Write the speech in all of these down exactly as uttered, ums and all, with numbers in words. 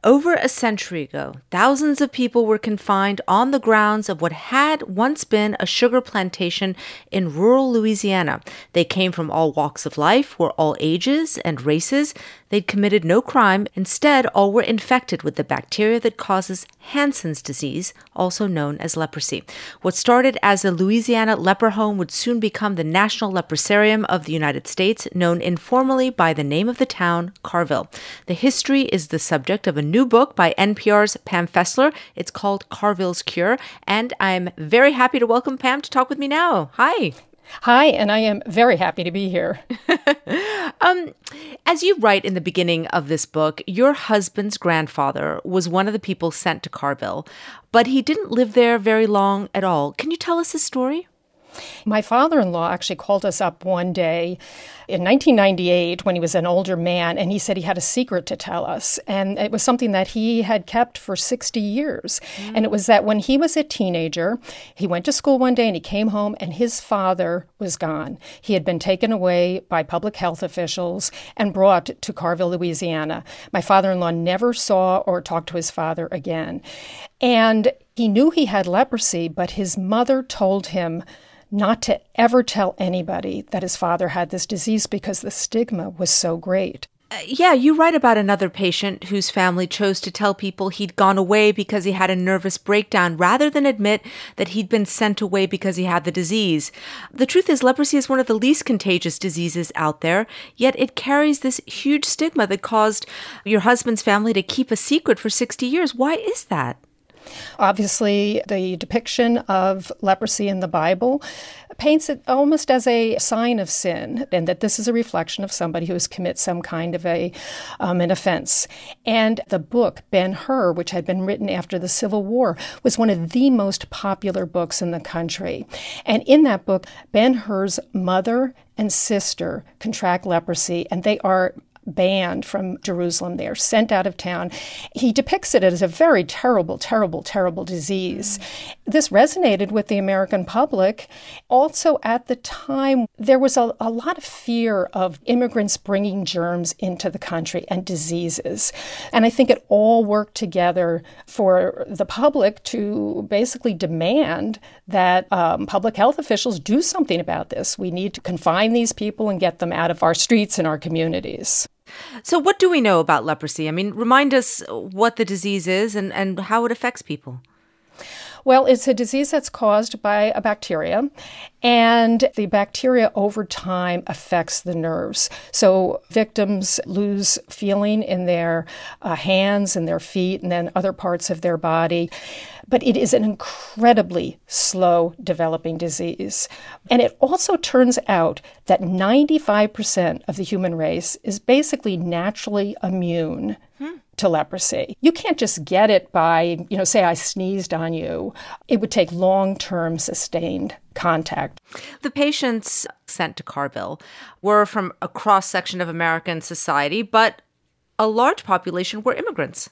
Over a century ago, thousands of people were confined on the grounds of what had once been a sugar plantation in rural Louisiana. They came from all walks of life, were all ages and races. They'd committed no crime. Instead, all were infected with the bacteria that causes Hansen's disease, also known as leprosy. What started as a Louisiana leper home would soon become the National Leprosarium of the United States, known informally by the name of the town, Carville. The history is the subject of a new book by N P R's Pam Fessler. It's called Carville's Cure, and I'm very happy to welcome Pam to talk with me now. Hi. Hi, and I am very happy to be here. um, as you write in the beginning of this book, your husband's grandfather was one of the people sent to Carville, but he didn't live there very long at all. Can you tell us his story? My father-in-law actually called us up one day in nineteen ninety-eight when he was an older man, and he said he had a secret to tell us. And it was something that he had kept for sixty years. Mm. And it was that when he was a teenager, he went to school one day and he came home and his father was gone. He had been taken away by public health officials and brought to Carville, Louisiana. My father-in-law never saw or talked to his father again. And he knew he had leprosy, but his mother told him not to ever tell anybody that his father had this disease because the stigma was so great. Uh, yeah, you write about another patient whose family chose to tell people he'd gone away because he had a nervous breakdown rather than admit that he'd been sent away because he had the disease. The truth is, leprosy is one of the least contagious diseases out there, yet it carries this huge stigma that caused your husband's family to keep a secret for sixty years. Why is that? Obviously, the depiction of leprosy in the Bible paints it almost as a sign of sin, and that this is a reflection of somebody who has committed some kind of a um, an offense. And the book, Ben-Hur, which had been written after the Civil War, was one of the most popular books in the country. And in that book, Ben-Hur's mother and sister contract leprosy, and they are banned from Jerusalem. They are sent out of town. He depicts it as a very terrible, terrible, terrible disease. Mm. This resonated with the American public. Also, at the time, there was a, a lot of fear of immigrants bringing germs into the country and diseases. And I think it all worked together for the public to basically demand that um, public health officials do something about this. We need to confine these people and get them out of our streets and our communities. So what do we know about leprosy? I mean, remind us what the disease is and, and how it affects people. Well, it's a disease that's caused by a bacteria, and the bacteria over time affects the nerves. So victims lose feeling in their uh, hands and their feet and then other parts of their body. But it is an incredibly slow developing disease. And it also turns out that ninety-five percent of the human race is basically naturally immune hmm. to leprosy. You can't just get it by, you know, say I sneezed on you. It would take long-term sustained contact. The patients sent to Carville were from a cross-section of American society, but a large population were immigrants.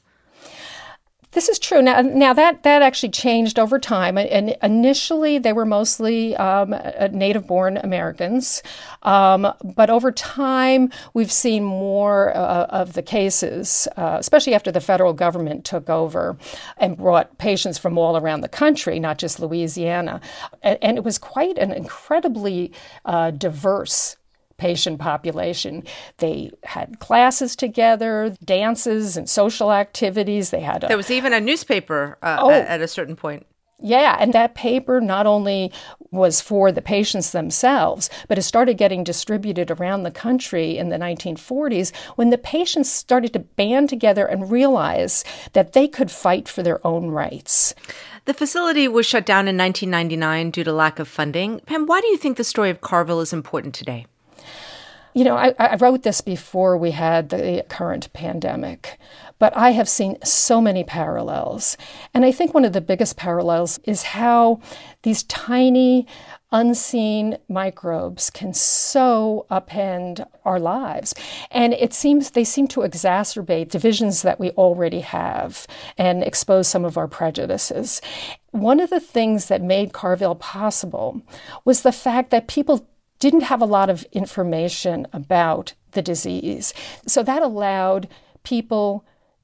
This is true. Now, now that, that actually changed over time. And initially, they were mostly um, native-born Americans. Um, but over time, we've seen more uh, of the cases, uh, especially after the federal government took over and brought patients from all around the country, not just Louisiana. And, and it was quite an incredibly uh, diverse patient population. They had classes together, dances and social activities. They had a, there was even a newspaper uh, oh, at, at a certain point. Yeah, and that paper not only was for the patients themselves, but it started getting distributed around the country in the nineteen forties when the patients started to band together and realize that they could fight for their own rights. The facility was shut down in nineteen ninety-nine due to lack of funding. Pam, why do you think the story of Carville is important today? You know, I, I wrote this before we had the current pandemic, but I have seen so many parallels. And I think one of the biggest parallels is how these tiny, unseen microbes can so upend our lives. And it seems they seem to exacerbate divisions that we already have and expose some of our prejudices. One of the things that made Carville possible was the fact that people didn't have a lot of information about the disease. So that allowed people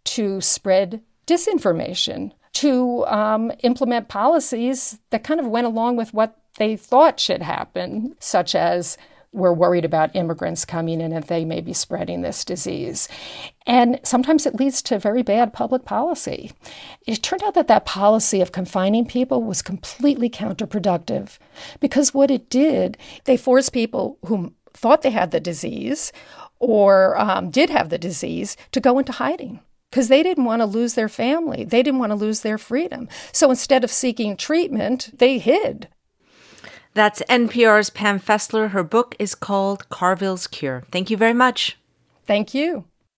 to spread disinformation, to um, implement policies that kind of went along with what they thought should happen, such as we're worried about immigrants coming in and they may be spreading this disease. And sometimes it leads to very bad public policy. It turned out that that policy of confining people was completely counterproductive because what it did, they forced people who thought they had the disease or um, did have the disease to go into hiding because they didn't want to lose their family. They didn't want to lose their freedom. So instead of seeking treatment, they hid. That's N P R's Pam Fessler. Her book is called Carville's Cure. Thank you very much. Thank you.